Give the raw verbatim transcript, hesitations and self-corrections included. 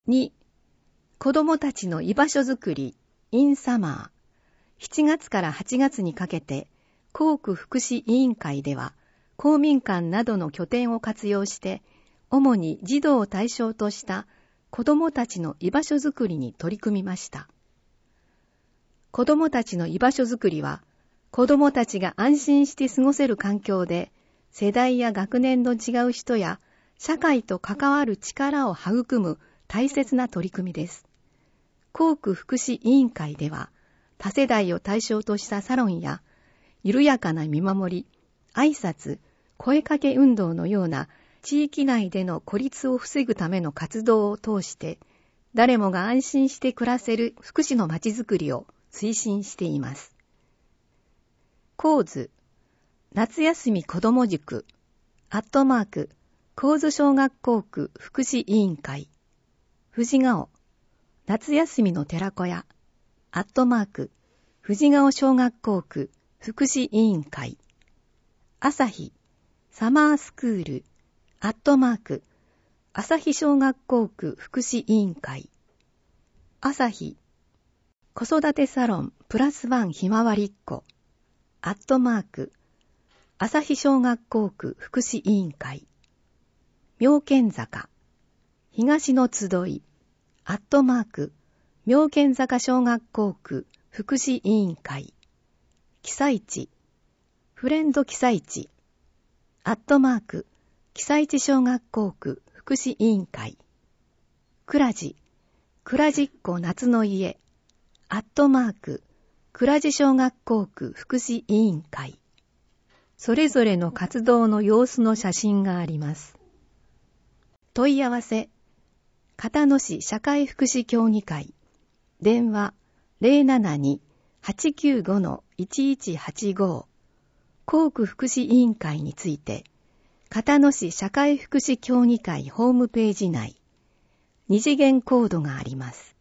に、子どもたちの居場所づくり in サマー。しちがつからはちがつにかけて、校区福祉委員会では、公民館などの拠点を活用して、主に児童を対象とした子どもたちの居場所づくりに取り組みました。子どもたちの居場所づくりは、子どもたちが安心して過ごせる環境で、世代や学年の違う人や社会と関わる力を育む大切な取り組みです。校区福祉委員会では、多世代を対象としたサロンや、緩やかな見守り、挨拶、声かけ運動のような地域内での孤立を防ぐための活動を通して、誰もが安心して暮らせる福祉のまちづくりを推進しています。構図、夏休み子ども塾、アットマーク、構図小学校区福祉委員会、藤ヶ尾、夏休みの寺子屋、アットマーク、藤ヶ尾小学校区福祉委員会、朝日、サマースクール、アットマーク、朝日小学校区福祉委員会、朝日、子育てサロンプラスワンひまわりっ子、アットマーク、朝日小学校区福祉委員会、妙見坂、東の集い、アットマーク、妙見坂小学校区福祉委員会、記載地、フレンド記載地、アットマーク、記載地小学校区福祉委員会、倉地、倉地っ子夏の家、アットマーク、倉地小学校区福祉委員会。それぞれの活動の様子の写真があります。問い合わせ、片野市社会福祉協議会、電話 ゼロななに はちきゅうご いちいちはちご、校区福祉委員会について、片野市社会福祉協議会ホームページ内、二次元コードがあります。